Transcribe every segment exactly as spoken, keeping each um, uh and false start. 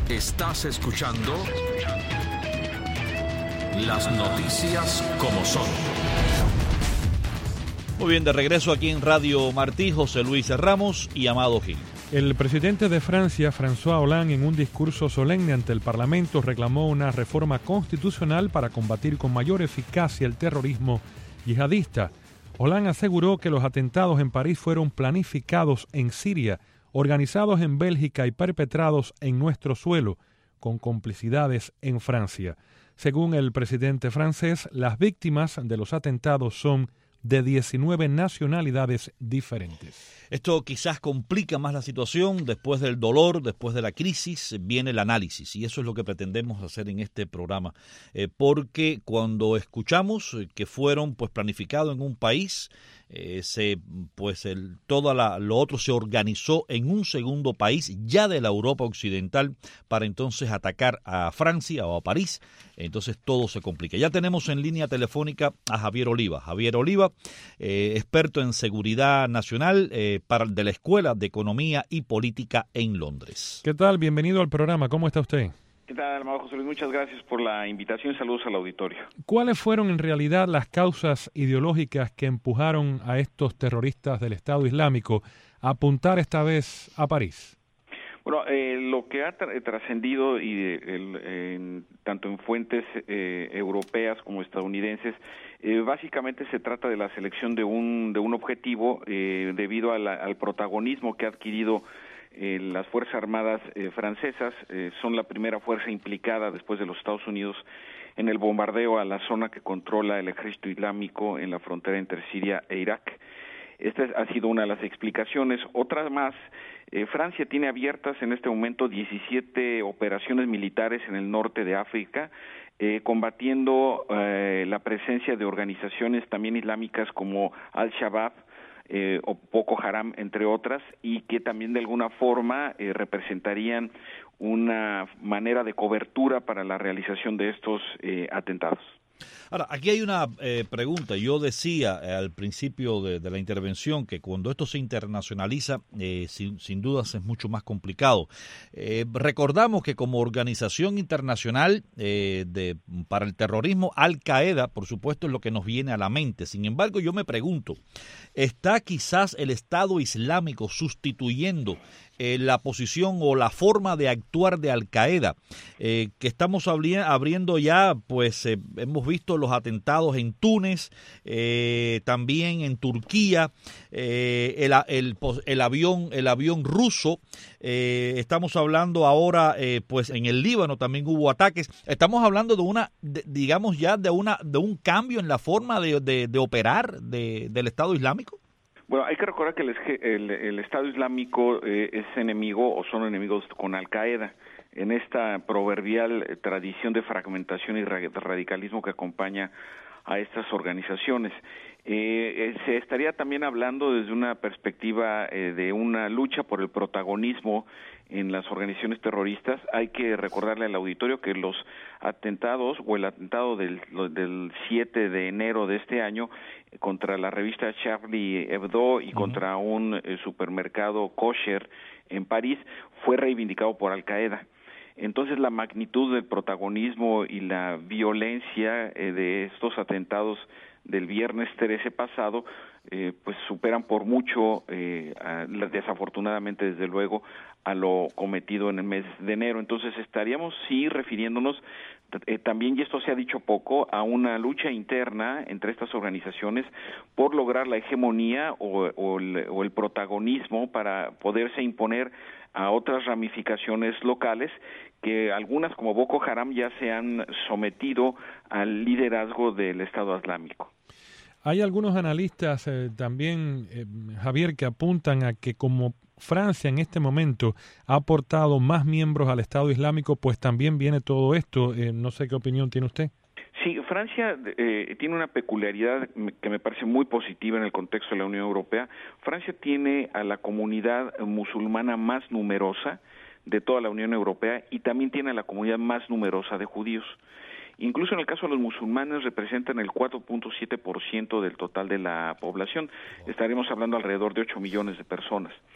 Estás escuchando Las Noticias como son. Muy bien, de regreso aquí en Radio Martí, José Luis Ramos y Amado Gil. El presidente de Francia, François Hollande, en un discurso solemne ante el Parlamento, reclamó una reforma constitucional para combatir con mayor eficacia el terrorismo yihadista. Hollande aseguró que los atentados en París fueron planificados en Siria, organizados en Bélgica y perpetrados en nuestro suelo, con complicidades en Francia. Según el presidente francés, las víctimas de los atentados son de diecinueve nacionalidades diferentes. Esto quizás complica más la situación. Después del dolor, después de la crisis, viene el análisis, y eso es lo que pretendemos hacer en este programa, eh, porque cuando escuchamos que fueron pues planificados en un país, eh, se pues el, todo la, lo otro se organizó en un segundo país ya de la Europa occidental para entonces atacar a Francia o a París, entonces todo se complica. Ya tenemos en línea telefónica a Javier Oliva. Javier Oliva, eh, experto en seguridad nacional, eh, para de la Escuela de Economía y Política en Londres. ¿Qué tal? Bienvenido al programa. ¿Cómo está usted? ¿Qué tal, amado José Luis? Muchas gracias por la invitación y saludos al auditorio. ¿Cuáles fueron en realidad las causas ideológicas que empujaron a estos terroristas del Estado Islámico a apuntar esta vez a París? Bueno, eh, lo que ha tra- trascendido y el, eh, tanto en fuentes eh, europeas como estadounidenses, eh, básicamente se trata de la selección de un de un objetivo eh, debido a la, al protagonismo que ha adquirido eh, las Fuerzas Armadas eh, francesas. Eh, son la primera fuerza implicada después de los Estados Unidos en el bombardeo a la zona que controla el ejército islámico en la frontera entre Siria e Irak. Esta ha sido una de las explicaciones. Otra más, eh, Francia tiene abiertas en este momento diecisiete operaciones militares en el norte de África, eh, combatiendo eh, la presencia de organizaciones también islámicas como Al-Shabaab eh, o Boko Haram, entre otras, y que también de alguna forma eh, representarían una manera de cobertura para la realización de estos eh, atentados. Ahora, aquí hay una eh, pregunta. Yo decía eh, al principio de, de la intervención que cuando esto se internacionaliza, eh, sin, sin dudas es mucho más complicado. Eh, recordamos que como organización internacional eh, de, para el terrorismo, Al-Qaeda, por supuesto, es lo que nos viene a la mente. Sin embargo, yo me pregunto, ¿está quizás el Estado Islámico sustituyendo Eh, la posición o la forma de actuar de Al-Qaeda, eh, que estamos abri- abriendo ya, pues eh, hemos visto los atentados en Túnez, eh, también en Turquía, eh, el, el, el avión el avión ruso, eh, estamos hablando ahora, eh, pues en el Líbano también hubo ataques. Estamos hablando de una, de, digamos ya de una de un cambio en la forma de, de, de operar de, del Estado Islámico. Bueno, hay que recordar que el, el, el Estado Islámico eh, es enemigo o son enemigos con Al-Qaeda, en esta proverbial eh, tradición de fragmentación y radicalismo que acompaña a estas organizaciones. Eh, eh, se estaría también hablando desde una perspectiva eh, de una lucha por el protagonismo en las organizaciones terroristas. Hay que recordarle al auditorio que los atentados o el atentado del, del siete de enero de este año eh, contra la revista Charlie Hebdo y uh-huh. contra un eh, supermercado kosher en París fue reivindicado por Al-Qaeda. Entonces la magnitud del protagonismo y la violencia eh, de estos atentados del viernes trece pasado, eh, pues superan por mucho, eh, a, desafortunadamente desde luego, a lo cometido en el mes de enero. Entonces estaríamos sí refiriéndonos eh, también, y esto se ha dicho poco, a una lucha interna entre estas organizaciones por lograr la hegemonía o, o, el, o el protagonismo para poderse imponer a otras ramificaciones locales que algunas como Boko Haram ya se han sometido al liderazgo del Estado Islámico. Hay algunos analistas eh, también, eh, Javier, que apuntan a que como Francia en este momento ha aportado más miembros al Estado Islámico, pues también viene todo esto. Eh, no sé qué opinión tiene usted. Sí, Francia eh, tiene una peculiaridad que me parece muy positiva en el contexto de la Unión Europea. Francia tiene a la comunidad musulmana más numerosa de toda la Unión Europea y también tiene a la comunidad más numerosa de judíos. Incluso en el caso de los musulmanes representan el cuatro punto siete por ciento del total de la población. Estaremos hablando alrededor de ocho millones de personas.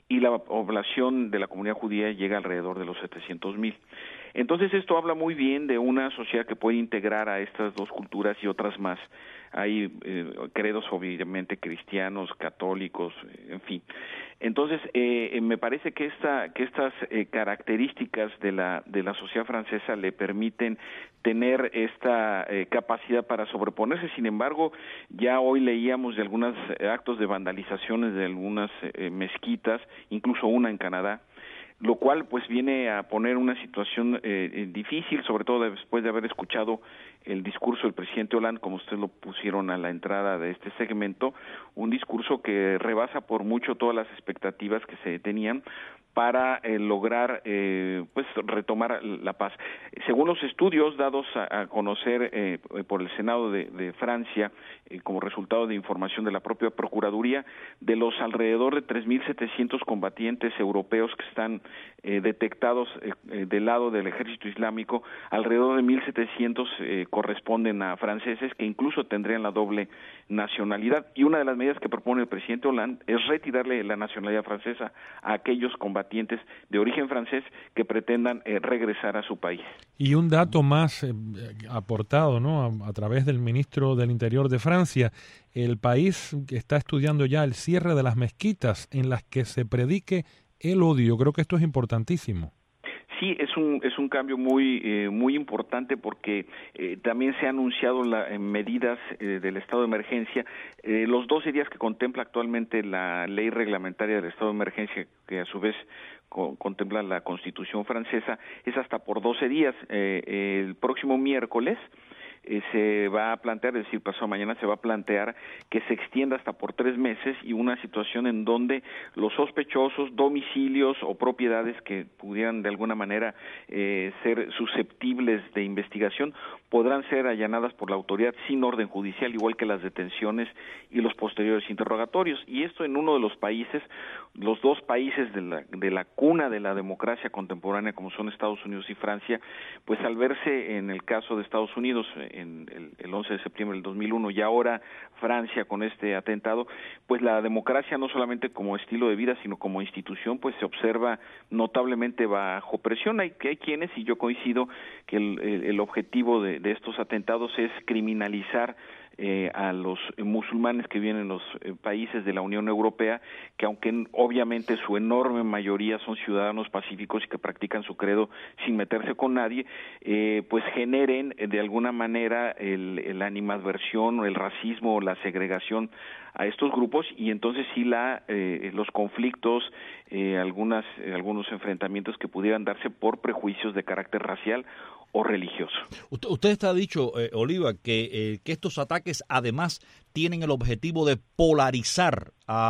y la población de la comunidad judía llega alrededor de los setecientos mil. Entonces esto habla muy bien de una sociedad que puede integrar a estas dos culturas y otras más. Hay eh, credos obviamente cristianos, católicos, en fin. Entonces eh, me parece que esta que estas eh, características de la de la sociedad francesa le permiten tener esta eh, capacidad para sobreponerse. Sin embargo, ya hoy leíamos de algunos actos de vandalizaciones de algunas eh, mezquitas, incluso una en Canadá, lo cual pues viene a poner una situación eh, difícil, sobre todo después de haber escuchado el discurso del presidente Hollande, como ustedes lo pusieron a la entrada de este segmento, un discurso que rebasa por mucho todas las expectativas que se tenían para eh, lograr eh, pues retomar la paz. Según los estudios dados a, a conocer eh, por el Senado de, de Francia, eh, como resultado de información de la propia Procuraduría, de los alrededor de tres mil setecientos combatientes europeos que están eh, detectados eh, del lado del ejército islámico, alrededor de mil setecientos eh, corresponden a franceses que incluso tendrían la doble nacionalidad. Y una de las medidas que propone el presidente Hollande es retirarle la nacionalidad francesa a aquellos combatientes de origen francés que pretendan eh, regresar a su país. Y un dato más eh, aportado, ¿no?, a, a través del ministro del Interior de Francia, el país está estudiando ya el cierre de las mezquitas en las que se predique el odio. Creo que esto es importantísimo. Sí, es un es un cambio muy eh, muy importante porque eh, también se han anunciado la, eh, medidas eh, del estado de emergencia. Eh, los doce días que contempla actualmente la ley reglamentaria del estado de emergencia, que a su vez co- contempla la Constitución francesa, es hasta por doce días. Eh, el próximo miércoles Eh, se va a plantear, es decir, pasado mañana se va a plantear que se extienda hasta por tres meses y una situación en donde los sospechosos, domicilios o propiedades que pudieran de alguna manera eh, ser susceptibles de investigación podrán ser allanadas por la autoridad sin orden judicial, igual que las detenciones y los posteriores interrogatorios. Y esto en uno de los países, los dos países de la, de la cuna de la democracia contemporánea, como son Estados Unidos y Francia, pues al verse en el caso de Estados Unidos, en el, el once de septiembre del dos mil uno y ahora Francia con este atentado, pues la democracia no solamente como estilo de vida, sino como institución, pues se observa notablemente bajo presión. Hay, hay quienes, y yo coincido, que el, el, el objetivo de, de estos atentados es criminalizar Eh, a los musulmanes que viven en los eh, países de la Unión Europea, que aunque obviamente su enorme mayoría son ciudadanos pacíficos y que practican su credo sin meterse con nadie, eh, pues generen eh, de alguna manera el, el animadversión o el racismo o la segregación a estos grupos, y entonces sí la eh, los conflictos, eh, algunas eh, algunos enfrentamientos que pudieran darse por prejuicios de carácter racial o religioso. Usted, usted está dicho, eh, Oliva, que, eh, que estos ataques además tienen el objetivo de polarizar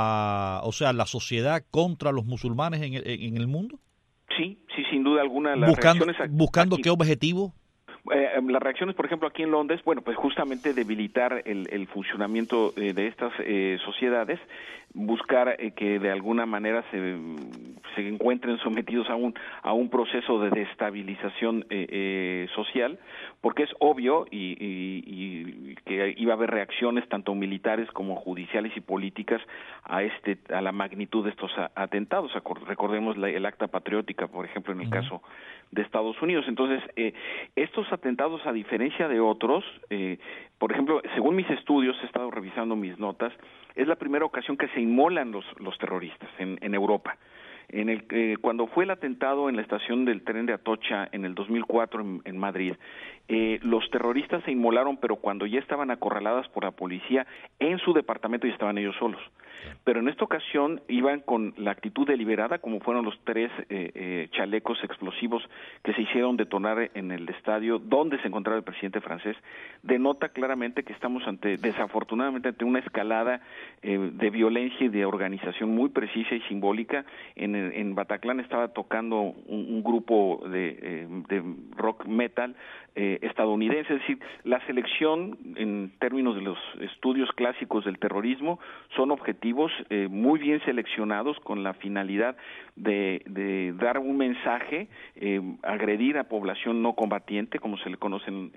a, o sea, la sociedad contra los musulmanes en el, en el mundo. Sí, sí, sin duda alguna. Las buscando reacciones buscando aquí, qué objetivo. Eh, las reacciones, por ejemplo, aquí en Londres, bueno, pues justamente debilitar el, el funcionamiento eh, de estas eh, sociedades, buscar eh, que de alguna manera se, se encuentren sometidos a un a un proceso de destabilización eh, eh, social, porque es obvio y, y, y que iba a haber reacciones tanto militares como judiciales y políticas a este a la magnitud de estos atentados. Recordemos la, el acta patriótica, por ejemplo, en el uh-huh. caso de Estados Unidos. Entonces, eh, estos atentados, a diferencia de otros, eh, por ejemplo, según mis estudios, he estado revisando mis notas, es la primera ocasión que se inmolan los, los terroristas en, en Europa. En el eh, cuando fue el atentado en la estación del tren de Atocha en el dos mil cuatro en, en Madrid, eh, los terroristas se inmolaron, pero cuando ya estaban acorraladas por la policía en su departamento y estaban ellos solos. Pero en esta ocasión iban con la actitud deliberada, como fueron los tres eh, eh, chalecos explosivos que se hicieron detonar en el estadio donde se encontraba el presidente francés. Denota claramente que estamos ante, desafortunadamente, ante una escalada eh, de violencia y de organización muy precisa y simbólica. En, en Bataclan estaba tocando un, un grupo de, eh, de rock metal eh, estadounidense. Es decir, la selección en términos de los estudios clásicos del terrorismo son objetivos eh, muy bien seleccionados con la finalidad de, de dar un mensaje, eh, agredir a población no combatiente, como se le conoce en, en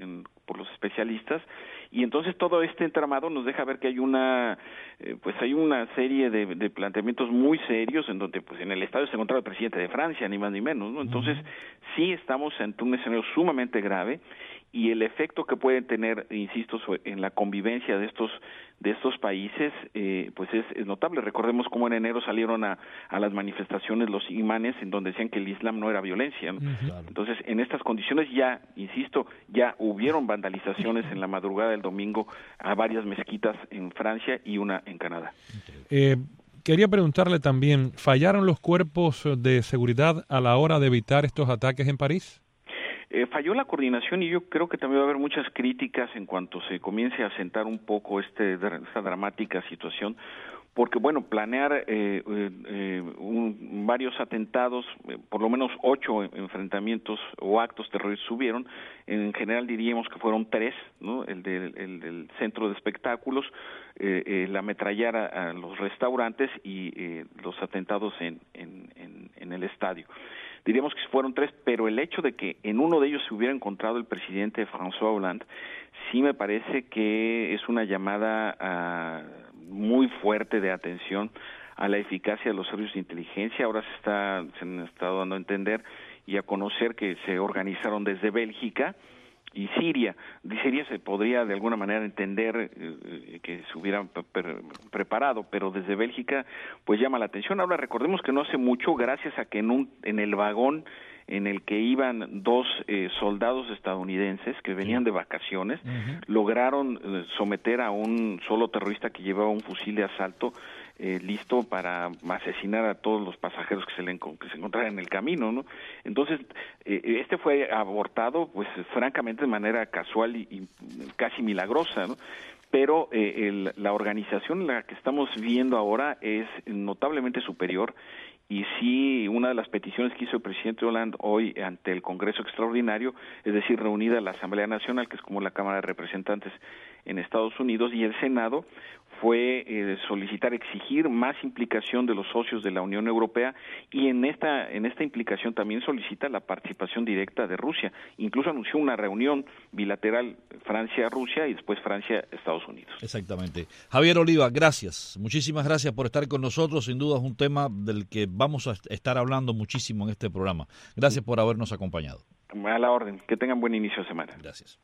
por los especialistas, y entonces todo este entramado nos deja ver que hay una eh, pues hay una serie de, de planteamientos muy serios en donde pues en el estadio se encontraba el presidente de Francia, ni más ni menos, ¿no? Entonces sí estamos ante un escenario sumamente grave, y el efecto que puede tener, insisto, en la convivencia de estos de estos países, eh, pues es, es notable. Recordemos cómo en enero salieron a, a las manifestaciones los imanes en donde decían que el Islam no era violencia, ¿no? Uh-huh. Entonces, en estas condiciones ya, insisto, ya hubieron vandalizaciones en la madrugada del domingo a varias mezquitas en Francia y una en Canadá. Eh, quería preguntarle también, ¿fallaron los cuerpos de seguridad a la hora de evitar estos ataques en París? Eh, falló la coordinación, y yo creo que también va a haber muchas críticas en cuanto se comience a sentar un poco este esta dramática situación, porque bueno, planear eh, eh, un, varios atentados, eh, por lo menos ocho enfrentamientos o actos terroristas hubieron, en general diríamos que fueron tres, ¿no? El del, el del centro de espectáculos, eh, eh, la ametrallar a, a los restaurantes y eh, los atentados en, en, en, en el estadio. Diríamos que fueron tres, pero el hecho de que en uno de ellos se hubiera encontrado el presidente François Hollande, sí me parece que es una llamada uh, muy fuerte de atención a la eficacia de los servicios de inteligencia. Ahora se está se han estado dando a entender y a conocer que se organizaron desde Bélgica y Siria. De Siria se podría de alguna manera entender eh, que se hubieran pre preparado, pero desde Bélgica pues llama la atención. Ahora recordemos que no hace mucho, gracias a que en un en el vagón en el que iban dos eh, soldados estadounidenses que venían de vacaciones, uh-huh. lograron eh, someter a un solo terrorista que llevaba un fusil de asalto eh, listo para asesinar a todos los pasajeros que se le que se encontraran en el camino, ¿no? Entonces, eh, este fue abortado, pues francamente de manera casual y, y casi milagrosa, ¿no? Pero eh, el, la organización en la que estamos viendo ahora es notablemente superior. Y sí, una de las peticiones que hizo el presidente Hollande hoy ante el Congreso Extraordinario, es decir, reunida la Asamblea Nacional, que es como la Cámara de Representantes en Estados Unidos, y el Senado, fue eh, solicitar, exigir más implicación de los socios de la Unión Europea, y en esta en esta implicación también solicita la participación directa de Rusia. Incluso anunció una reunión bilateral Francia-Rusia y después Francia-Estados Unidos. Exactamente. Javier Oliva, gracias. Muchísimas gracias por estar con nosotros. Sin duda es un tema del que vamos a estar hablando muchísimo en este programa. Gracias por habernos acompañado. A la orden. Que tengan buen inicio de semana. Gracias.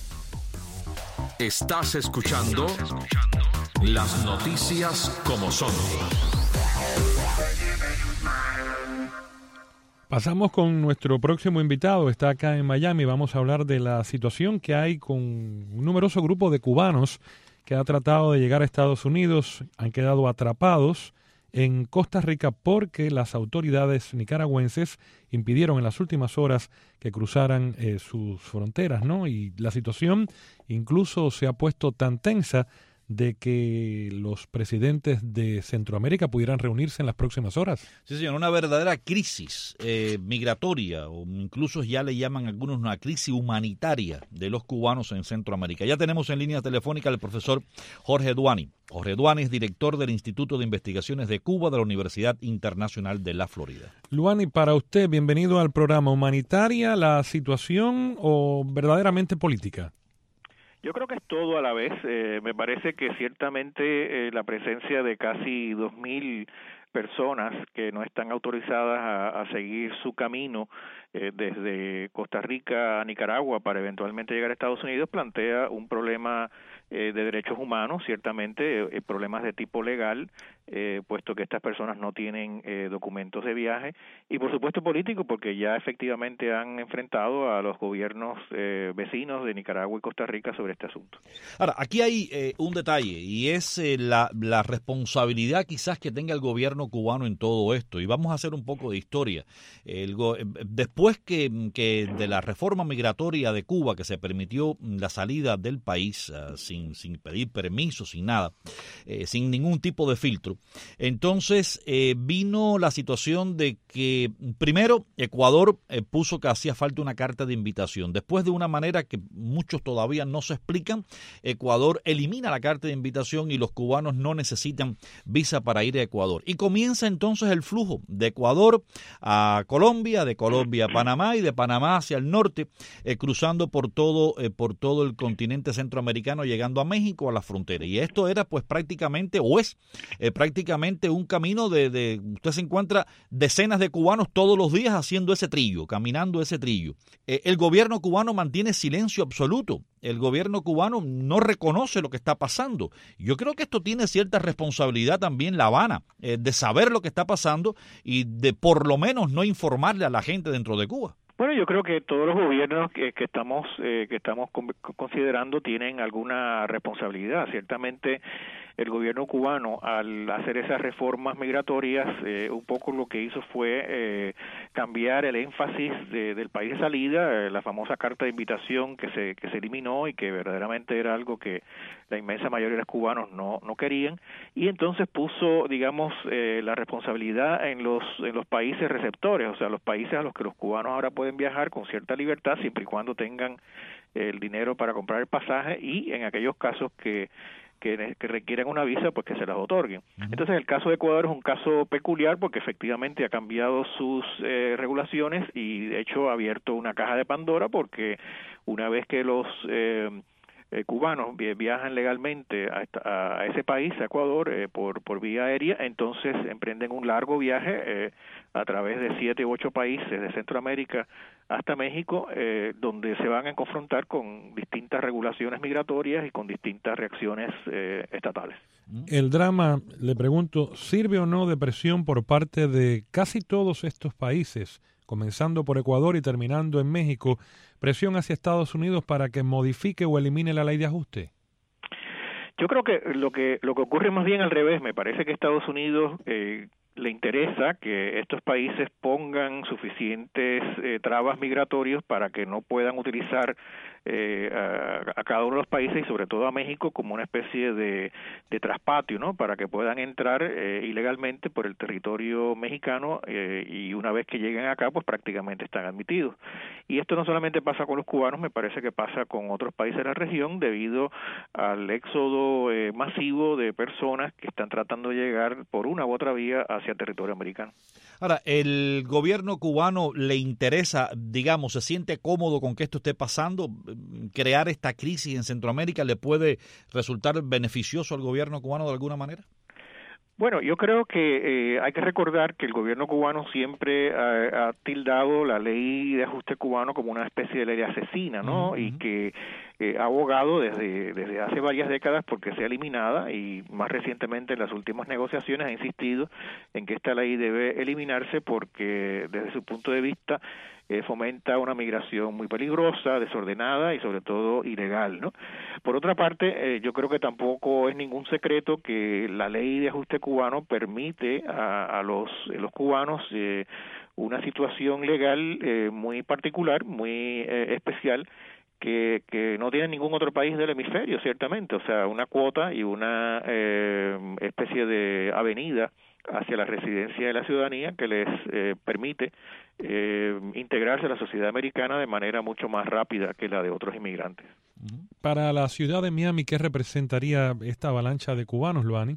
Estás escuchando las noticias como son. Pasamos con nuestro próximo invitado. Está acá en Miami. Vamos a hablar de la situación que hay con un numeroso grupo de cubanos que ha tratado de llegar a Estados Unidos. Han quedado atrapados en Costa Rica porque las autoridades nicaragüenses impidieron en las últimas horas que cruzaran eh, sus fronteras, ¿no? Y la situación incluso se ha puesto tan tensa de que los presidentes de Centroamérica pudieran reunirse en las próximas horas. Sí, señor, una verdadera crisis eh, migratoria, o incluso ya le llaman algunos una crisis humanitaria de los cubanos en Centroamérica. Ya tenemos en línea telefónica al profesor Jorge Duani. Jorge Duani es director del Instituto de Investigaciones de Cuba de la Universidad Internacional de la Florida. Duani, para usted, bienvenido al programa. ¿Humanitaria la situación o verdaderamente política? Yo creo que es todo a la vez. Eh, me parece que ciertamente eh, la presencia de casi dos mil personas que no están autorizadas a, a seguir su camino eh, desde Costa Rica a Nicaragua para eventualmente llegar a Estados Unidos plantea un problema eh, de derechos humanos, ciertamente eh, problemas de tipo legal, eh, puesto que estas personas no tienen eh, documentos de viaje, y por supuesto político, porque ya efectivamente han enfrentado a los gobiernos eh, vecinos de Nicaragua y Costa Rica sobre este asunto. Ahora, aquí hay eh, un detalle, y es eh, la, la responsabilidad quizás que tenga el gobierno cubano en todo esto, y vamos a hacer un poco de historia. El go- después que, que de la reforma migratoria de Cuba, que se permitió la salida del país uh, sin, sin pedir permiso, sin nada, eh, sin ningún tipo de filtro, entonces eh, vino la situación de que, primero, Ecuador eh, puso que hacía falta una carta de invitación. Después, de una manera que muchos todavía no se explican, Ecuador elimina la carta de invitación y los cubanos no necesitan visa para ir a Ecuador. Y comienza entonces el flujo de Ecuador a Colombia, de Colombia a Panamá y de Panamá hacia el norte, eh, cruzando por todo, eh, por todo el continente centroamericano, llegando a México, a la frontera. Y esto era pues prácticamente, o es eh, prácticamente un camino de, de, usted se encuentra decenas de cubanos todos los días haciendo ese trillo, caminando ese trillo. Eh, el gobierno cubano mantiene silencio absoluto. El gobierno cubano no reconoce lo que está pasando. Yo creo que esto tiene cierta responsabilidad también La Habana, eh, de saber lo que está pasando y de por lo menos no informarle a la gente dentro de Cuba. Bueno, yo creo que todos los gobiernos que, que estamos eh, que estamos considerando tienen alguna responsabilidad. Ciertamente el gobierno cubano, al hacer esas reformas migratorias, eh, un poco lo que hizo fue eh, cambiar el énfasis de, del país de salida, eh, la famosa carta de invitación que se que se eliminó y que verdaderamente era algo que la inmensa mayoría de los cubanos no no querían, y entonces puso, digamos, eh, la responsabilidad en los en los países receptores, o sea, los países a los que los cubanos ahora pueden viajar con cierta libertad siempre y cuando tengan el dinero para comprar el pasaje, y en aquellos casos que Que, que requieren una visa, pues que se las otorguen. Uh-huh. Entonces el caso de Ecuador es un caso peculiar porque efectivamente ha cambiado sus eh, regulaciones y de hecho ha abierto una caja de Pandora, porque una vez que los eh, eh, cubanos viajan legalmente a, esta, a ese país, a Ecuador, eh, por, por vía aérea, entonces emprenden un largo viaje eh, a través de siete u ocho países de Centroamérica hasta México, eh, donde se van a confrontar con distintas regulaciones migratorias y con distintas reacciones eh, estatales. El drama, le pregunto, ¿sirve o no de presión por parte de casi todos estos países, comenzando por Ecuador y terminando en México, presión hacia Estados Unidos para que modifique o elimine la ley de ajuste? Yo creo que lo que lo que ocurre más bien al revés. Me parece que Estados Unidos eh, le interesa que estos países pongan suficientes eh, trabas migratorias para que no puedan utilizar eh, a, a cada uno de los países y sobre todo a México como una especie de, de traspatio, ¿no? Para que puedan entrar eh, ilegalmente por el territorio mexicano eh, y una vez que lleguen acá pues prácticamente están admitidos. Y esto no solamente pasa con los cubanos, me parece que pasa con otros países de la región debido al éxodo eh, masivo de personas que están tratando de llegar por una u otra vía hacia el territorio americano. Ahora, ¿el gobierno cubano le interesa, digamos, se siente cómodo con que esto esté pasando? ¿Crear esta crisis en Centroamérica le puede resultar beneficioso al gobierno cubano de alguna manera? Bueno, yo creo que eh, hay que recordar que el gobierno cubano siempre ha, ha tildado la ley de ajuste cubano como una especie de ley asesina, ¿no? Uh-huh. Y que eh, ha abogado desde, desde hace varias décadas porque sea eliminada, y más recientemente en las últimas negociaciones ha insistido en que esta ley debe eliminarse porque desde su punto de vista Eh, fomenta una migración muy peligrosa, desordenada y sobre todo ilegal, ¿no? Por otra parte, eh, yo creo que tampoco es ningún secreto que la ley de ajuste cubano permite a, a los, eh, los cubanos eh, una situación legal eh, muy particular, muy eh, especial, que, que no tiene ningún otro país del hemisferio, ciertamente, o sea, una cuota y una eh, especie de avenida hacia la residencia de la ciudadanía que les eh, permite eh, integrarse a la sociedad americana de manera mucho más rápida que la de otros inmigrantes. Para la ciudad de Miami, ¿qué representaría esta avalancha de cubanos, Luani?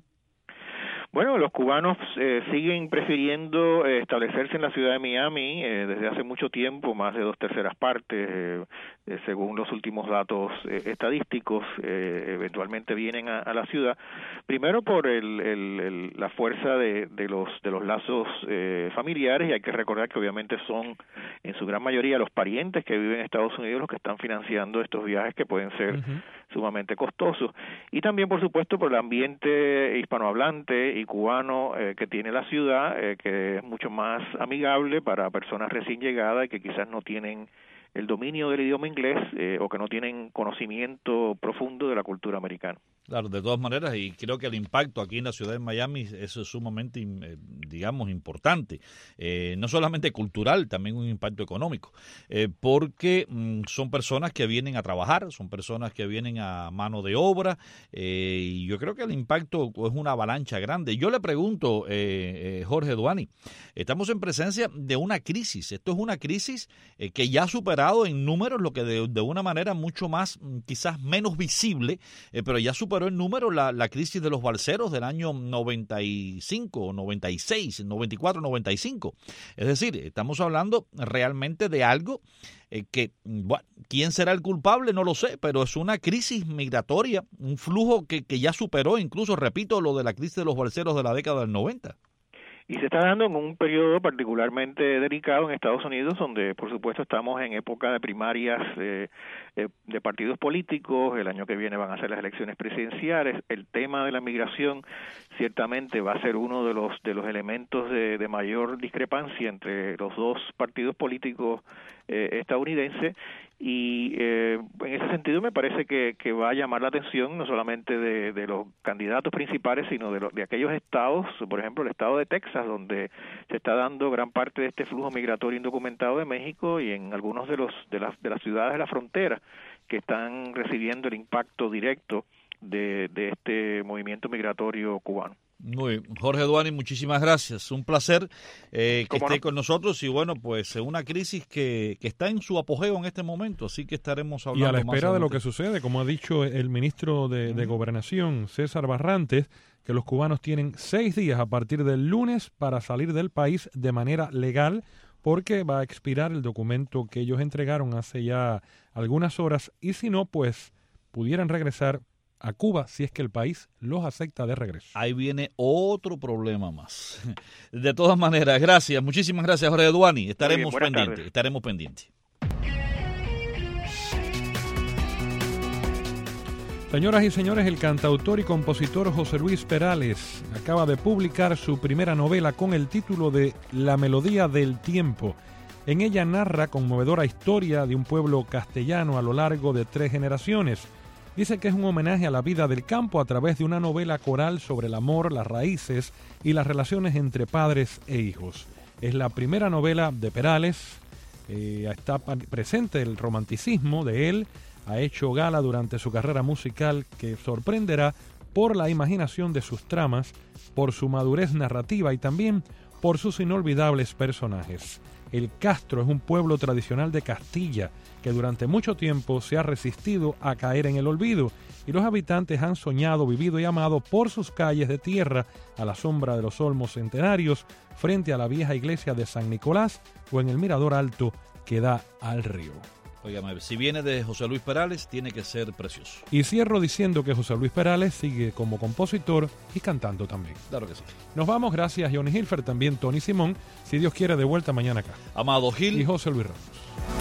Bueno, los cubanos eh, siguen prefiriendo eh, establecerse en la ciudad de Miami eh, desde hace mucho tiempo, más de dos terceras partes, eh, eh, según los últimos datos eh, estadísticos, eh, eventualmente vienen a, a la ciudad, primero por el, el, el, la fuerza de, de los de los lazos eh, familiares, y hay que recordar que obviamente son en su gran mayoría los parientes que viven en Estados Unidos los que están financiando estos viajes que pueden ser uh-huh. sumamente costosos, y también por supuesto por el ambiente hispanohablante y cubano eh, que tiene la ciudad, eh, que es mucho más amigable para personas recién llegadas y que quizás no tienen el dominio del idioma inglés eh, o que no tienen conocimiento profundo de la cultura americana. Claro, de todas maneras, y creo que el impacto aquí en la ciudad de Miami es sumamente, eh, digamos, importante. Eh, no solamente cultural, también un impacto económico, eh, porque mm, son personas que vienen a trabajar, son personas que vienen a mano de obra, eh, y yo creo que el impacto es una avalancha grande. Yo le pregunto, eh, eh, Jorge Duani, estamos en presencia de una crisis. Esto es una crisis eh, que ya ha superado en números lo que de, de una manera mucho más, quizás menos visible, eh, pero ya superó en número la, la crisis de los balseros del año noventa y cinco, noventa y seis, noventa y cuatro, noventa y cinco. Es decir, estamos hablando realmente de algo eh, que, bueno, ¿quién será el culpable? No lo sé, pero es una crisis migratoria, un flujo que, que ya superó incluso, repito, lo de la crisis de los balseros de la década del noventa. Y se está dando en un periodo particularmente delicado en Estados Unidos, donde por supuesto estamos en época de primarias eh, eh, de partidos políticos. El año que viene van a ser las elecciones presidenciales. El tema de la migración ciertamente va a ser uno de los de los elementos de, de mayor discrepancia entre los dos partidos políticos eh, estadounidenses. Y eh, en ese sentido me parece que, que va a llamar la atención no solamente de, de los candidatos principales, sino de, los, de aquellos estados, por ejemplo el estado de Texas, donde se está dando gran parte de este flujo migratorio indocumentado de México, y en algunos de los de las de las ciudades de la frontera que están recibiendo el impacto directo de, de este movimiento migratorio cubano. Muy bien. Jorge Duani, muchísimas gracias. Un placer eh, que esté no? con nosotros, y bueno, pues una crisis que, que está en su apogeo en este momento, así que estaremos hablando. Y a la espera más de lo que sucede, como ha dicho el ministro de, de Gobernación, César Barrantes, que los cubanos tienen seis días a partir del lunes para salir del país de manera legal, porque va a expirar el documento que ellos entregaron hace ya algunas horas, y si no, pues pudieran regresar a Cuba si es que el país los acepta de regreso. Ahí viene otro problema más. De todas maneras, gracias, muchísimas gracias, Jorge Duani. Estaremos bien, pendientes, tardes. estaremos pendientes. Señoras y señores, el cantautor y compositor José Luis Perales acaba de publicar su primera novela con el título de La melodía del tiempo. En ella narra conmovedora historia de un pueblo castellano a lo largo de tres generaciones. Dice que es un homenaje a la vida del campo a través de una novela coral sobre el amor, las raíces y las relaciones entre padres e hijos. Es la primera novela de Perales, eh, está presente el romanticismo de él, ha hecho gala durante su carrera musical que sorprenderá por la imaginación de sus tramas, por su madurez narrativa y también por sus inolvidables personajes. El Castro es un pueblo tradicional de Castilla que durante mucho tiempo se ha resistido a caer en el olvido, y los habitantes han soñado, vivido y amado por sus calles de tierra a la sombra de los olmos centenarios, frente a la vieja iglesia de San Nicolás o en el mirador alto que da al río. Óigame, si viene de José Luis Perales, tiene que ser precioso. Y cierro diciendo que José Luis Perales sigue como compositor y cantando también. Claro que sí. Nos vamos, gracias Johnny Hilfer, también Tony Simón, si Dios quiere de vuelta mañana acá. Amado Gil y José Luis Ramos.